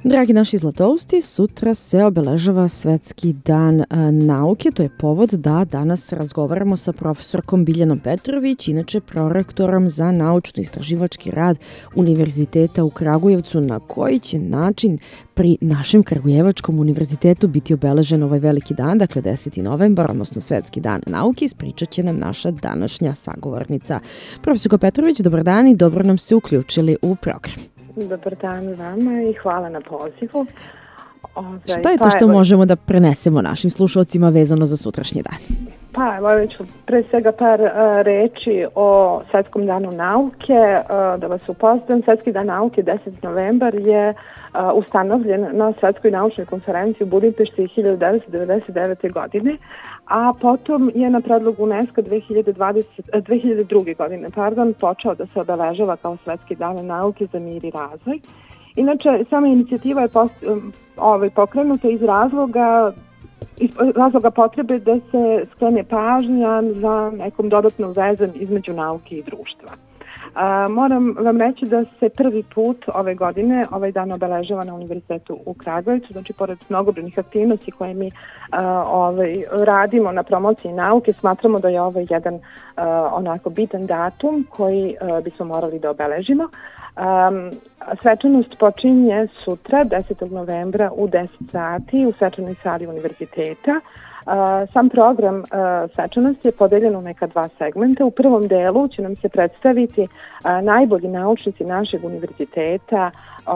Dragi naši zlatousti, sutra se obeležava Svetski dan nauke. To je povod da danas razgovaramo sa profesorkom Biljanom Petrović, inače prorektorom za naučno-istraživački rad Univerziteta u Kragujevcu, na koji će način pri našem Kragujevačkom univerzitetu biti obeležen ovaj veliki dan, dakle 10. novembar, odnosno Svetski dan nauke. Ispričat će nam naša današnja sagovornica. Profesorko Petrović, dobar dan i dobro nam se uključili u program. Dobar dan vama i hvala na pozivu. Šta je to što možemo da prenesemo našim slušalcima vezano za sutrašnji dan? Pa evo ću pre svega par reči o Svetskom danu nauke. Da vas upoznam, Svetski dan nauke 10. novembar je ustanovljen na Svetskoj naučnoj konferenciji u Budimpešti 1999. godine, a potom je na predlog UNESCO 2002. godine počeo da se obeležava kao Svetski dan nauke za mir i razvoj. Inače, sama inicijativa je pokrenuta iz razloga potrebe da se skrene pažnja za nekom dodatnom vezom između nauke i društva. Moram vam reći da se prvi put ove godine ovaj dan obeležava na Univerzitetu u Kragujevcu, znači pored mnogobrojnih aktivnosti koje mi radimo na promociji nauke, smatramo da je ovo jedan onako bitan datum koji bismo morali da obeležimo. Svečanost počinje sutra, 10. novembra u 10 sati u svečanoj sali univerziteta. Sam program svečanosti je podeljen u neka dva segmenta. U prvom delu će nam se predstaviti najbolji naučnici našeg univerziteta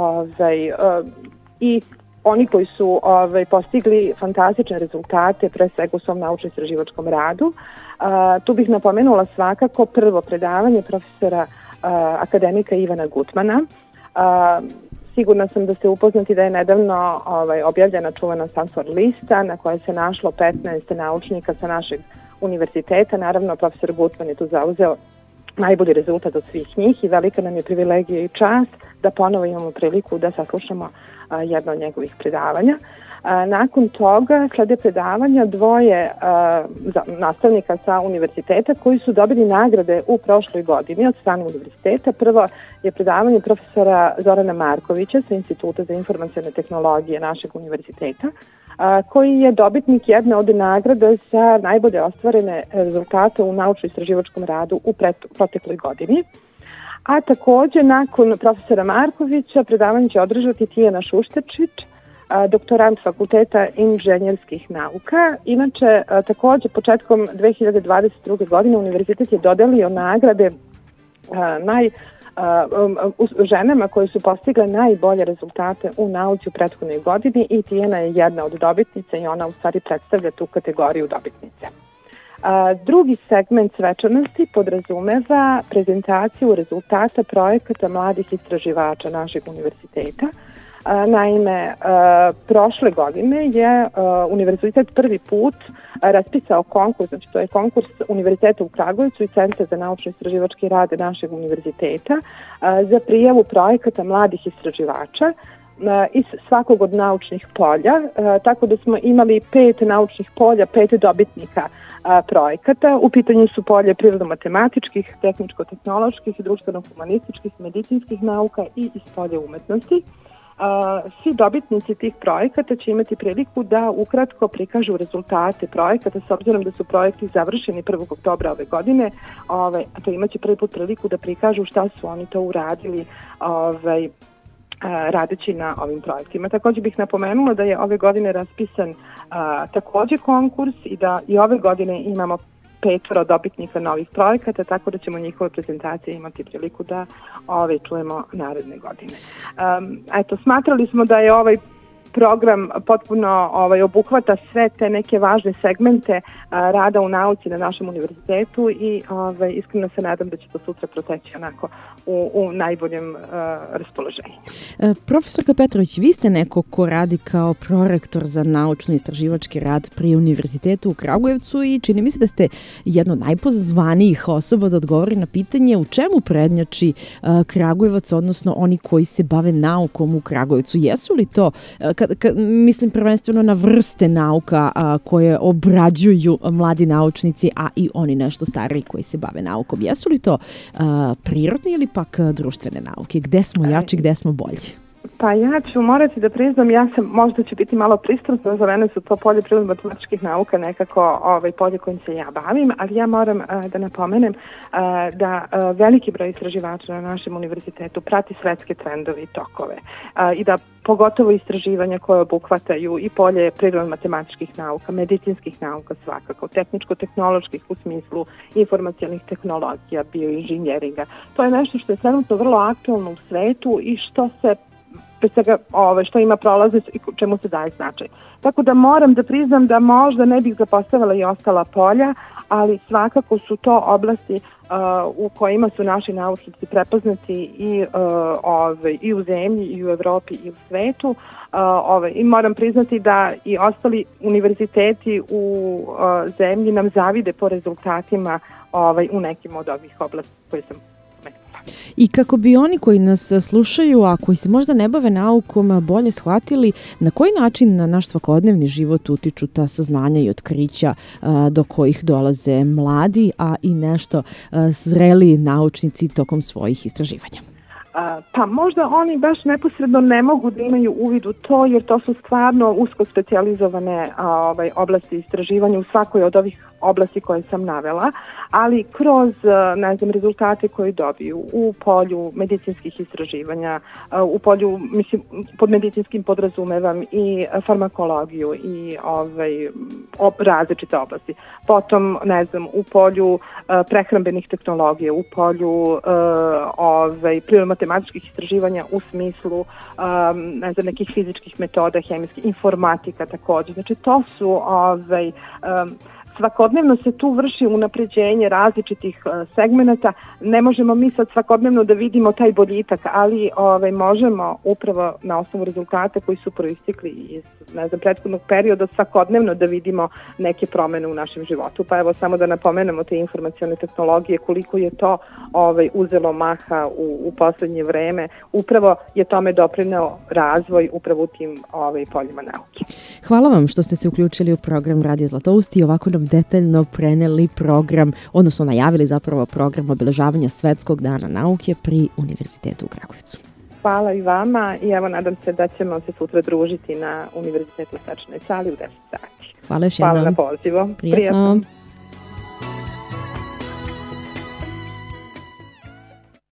i oni koji su postigli fantastične rezultate, pre svega u svom naučno-istraživačkom radu. Tu bih napomenula svakako prvo predavanje profesora akademika Ivana Gutmana. Sigurna sam da ste upoznati da je nedavno objavljena čuvena Stanford lista na kojoj se našlo 15 naučnika sa našeg univerziteta. Naravno, profesor Gutman je tu zauzeo najbolji rezultat od svih njih i velika nam je privilegija i čast da ponovo imamo priliku da saslušamo jedno od njegovih predavanja. Nakon toga slede predavanja dvoje nastavnika sa univerziteta koji su dobili nagrade u prošloj godini od strane univerziteta. Prvo je predavanje profesora Zorana Markovića sa Instituta za informacione tehnologije našeg univerziteta, koji je dobitnik jedne od nagrada za najbolje ostvarene rezultate u naučno-istraživačkom radu u protekloj godini. A takođe, nakon profesora Markovića, predavanje će održati Tijana Šušterčić, doktorant Fakulteta inženjerskih nauka. Inače, takođe, početkom 2022. godine univerzitet je dodelio nagrade ženama koje su postigle najbolje rezultate u nauci u prethodnoj godini i Tijana je jedna od dobitnica i ona u stvari predstavlja tu kategoriju dobitnice. Drugi segment svečanosti podrazumeva prezentaciju rezultata projekata mladih istraživača našeg univerziteta. Naime, prošle godine je univerzitet prvi put raspisao konkurs, znači to je konkurs Univerziteta u Kragujevcu i Centra za naučno-istraživački rad našeg univerziteta za prijavu projekata mladih istraživača iz svakog od naučnih polja, tako da smo imali 5 naučnih polja, 5 dobitnika projekata. U pitanju su polje prirodno-matematičkih, tehničko-tehnoloških, društveno-humanističkih, medicinskih nauka i iz polja umetnosti. Svi dobitnici tih projekata će imati priliku da ukratko prikažu rezultate projekata, s obzirom da su projekti završeni 1. oktobra ove godine, to imaće prvi put priliku da prikažu šta su oni to uradili radeći na ovim projektima. Takođe bih napomenula da je ove godine raspisan takođe konkurs i da i ove godine imamo 5 dobitnika novih projekata, tako da ćemo njihove prezentacije imati priliku da čujemo naredne godine. Smatrali smo da je ovaj program potpuno obuhvata sve te neke važne segmente rada u nauci na našem univerzitetu i iskreno se nadam da će to sutra proteći onako u najboljem raspoloženju. Profesorka Petrović, vi ste neko ko radi kao prorektor za naučno-istraživački rad pri Univerzitetu u Kragujevcu i čini mi se da ste jedna od najpozvanijih osoba da odgovori na pitanje u čemu prednjači Kragujevac, odnosno oni koji se bave naukom u Kragujevcu. Jesu li to, mislim prvenstveno na vrste nauka koje obrađuju mladi naučnici, a i oni nešto stariji koji se bave naukom. Jesu li to prirodne ili pak društvene nauke? Gde smo jači, gde smo bolji? Pa ja ću morati da priznam, možda ću biti malo pristrasna, za mene su to polje prirodno-matematičkih nauka nekako polje kojim se ja bavim, ali ja moram da napomenem da veliki broj istraživača na našem univerzitetu prati svetske trendove i tokove i da pogotovo istraživanja koje obuhvataju i polje prirodno-matematičkih nauka, medicinskih nauka svakako, tehničko-tehnoloških u smislu informacionih tehnologija, bioinženjeringa. To je nešto što je trenutno vrlo aktualno u svetu i što se pre svega što ima prolaznicu i čemu se daje značaj. Tako da moram da priznam da možda ne bih zapostavila i ostala polja, ali svakako su to oblasti u kojima su naši naučnici prepoznati i u zemlji, i u Evropi, i u svetu. I moram priznati da i ostali univerziteti u zemlji nam zavide po rezultatima u nekim od ovih oblasti koje sam I kako bi oni koji nas slušaju, a koji se možda ne bave naukom, bolje shvatili na koji način na naš svakodnevni život utiču ta saznanja i otkrića do kojih dolaze mladi, a i nešto zreliji naučnici tokom svojih istraživanja. Pa možda oni baš neposredno ne mogu da imaju uvid u to, jer to su stvarno usko specijalizovane oblasti istraživanja u svakoj od ovih oblasti koje sam navela, ali kroz rezultate koje dobiju u polju medicinskih istraživanja, u polju, pod medicinskim podrazumevam i farmakologiju i različite oblasti. Potom, u polju prehrambenih tehnologija, u polju prirodno-matematičkih istraživanja u smislu nekih fizičkih metoda, hemijskih, informatika također. Znači to su svakodnevno se tu vrši unapređenje različitih segmenata. Ne možemo mi sad svakodnevno da vidimo taj boljitak, ali možemo upravo na osnovu rezultata koji su proistekli iz prethodnog perioda svakodnevno da vidimo neke promene u našem životu. Pa evo samo da napomenemo te informacione tehnologije, koliko je to uzelo maha u poslednje vreme. Upravo je tome doprineo razvoj upravo u tim poljima nauke. Hvala vam što ste se uključili u program Radija Zlatoust i ovako nam detaljno preneli program, odnosno najavili zapravo program obeležavanja Svetskog dana nauke pri Univerzitetu u Kragujevcu. Hvala i vama i evo nadam se da ćemo se sutra družiti na Univerzitetu u Svečanoj sali u 10 sati. Hvala još jednom. Hvala na pozivu. Prijatno.